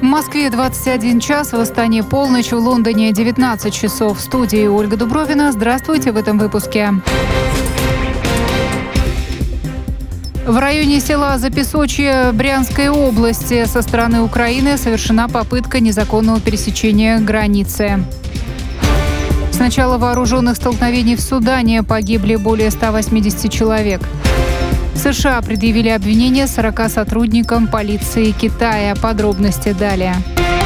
В Москве 21 час, в Астане полночь, в Лондоне 19 часов. В студии Ольга Дубровина. Здравствуйте в этом выпуске. В районе села Запесочье Брянской области со стороны Украины совершена попытка незаконного пересечения границы. С начала вооруженных столкновений в Судане погибли более 180 человек. США предъявили обвинения 40 сотрудникам полиции Китая. Подробности далее.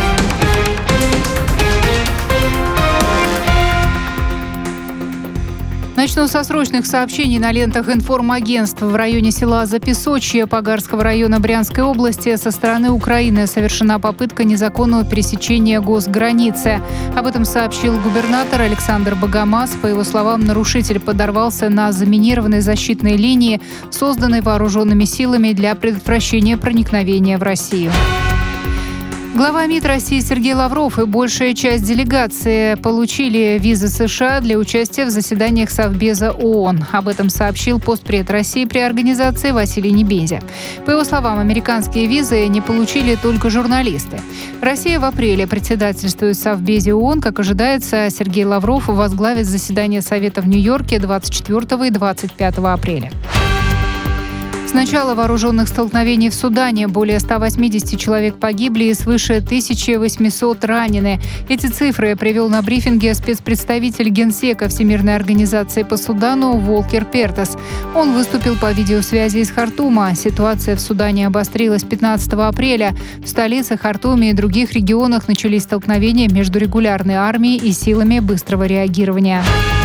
Начну со срочных сообщений на лентах информагентств. В районе села Запесочье Пагарского района Брянской области со стороны Украины совершена попытка незаконного пересечения госграницы. Об этом сообщил губернатор Александр Богомаз. По его словам, нарушитель подорвался на заминированной защитной линии, созданной вооруженными силами для предотвращения проникновения в Россию. Глава МИД России Сергей Лавров и большая часть делегации получили визы США для участия в заседаниях Совбеза ООН. Об этом сообщил постпред России при организации Василий Небензя. По его словам, американские визы не получили только журналисты. Россия в апреле председательствует в Совбезе ООН. Как ожидается, Сергей Лавров возглавит заседание Совета в Нью-Йорке 24 и 25 апреля. С начала вооруженных столкновений в Судане более 180 человек погибли и свыше 1800 ранены. Эти цифры привел на брифинге спецпредставитель Генсека Всемирной организации по Судану Волкер Пертес. Он выступил по видеосвязи из Хартума. Ситуация в Судане обострилась 15 апреля. В столице, Хартуме и других регионах начались столкновения между регулярной армией и силами быстрого реагирования.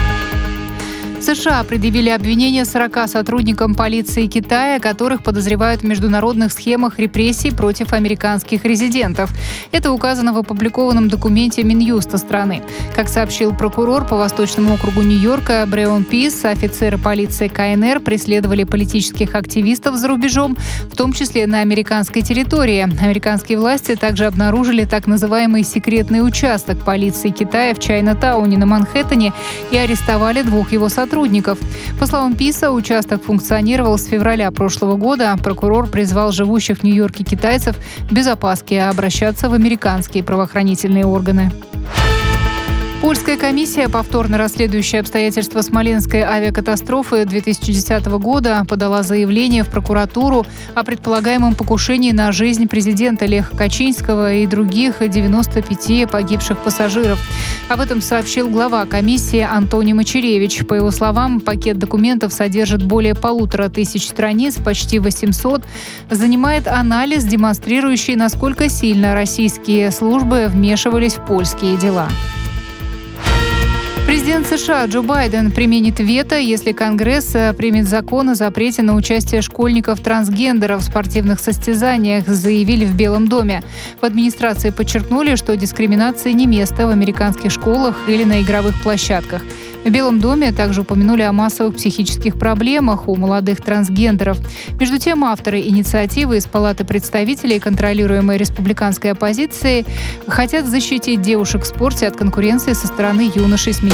США предъявили обвинения 40 сотрудникам полиции Китая, которых подозревают в международных схемах репрессий против американских резидентов. Это указано в опубликованном документе Минюста страны. Как сообщил прокурор по Восточному округу Нью-Йорка Бреон Пис, офицеры полиции КНР преследовали политических активистов за рубежом, в том числе на американской территории. Американские власти также обнаружили так называемый секретный участок полиции Китая в Чайна-тауне на Манхэттене и арестовали 2 его сотрудников. По словам Писа, участок функционировал с февраля прошлого года. Прокурор призвал живущих в Нью-Йорке китайцев без опаски обращаться в американские правоохранительные органы. Польская комиссия, повторно расследующая обстоятельства Смоленской авиакатастрофы 2010 года, подала заявление в прокуратуру о предполагаемом покушении на жизнь президента Леха Качинского и других 95 погибших пассажиров. Об этом сообщил глава комиссии Антоний Мачеревич. По его словам, пакет документов содержит более 1500 страниц, почти 800, занимает анализ, демонстрирующий, насколько сильно российские службы вмешивались в польские дела. Президент США Джо Байден применит вето, если Конгресс примет закон о запрете на участие школьников-трансгендеров в спортивных состязаниях, заявили в Белом доме. В администрации подчеркнули, что дискриминации не место в американских школах или на игровых площадках. В Белом доме также упомянули о массовых психических проблемах у молодых трансгендеров. Между тем, авторы инициативы из Палаты представителей, контролируемой республиканской оппозицией, хотят защитить девушек в спорте от конкуренции со стороны юношей с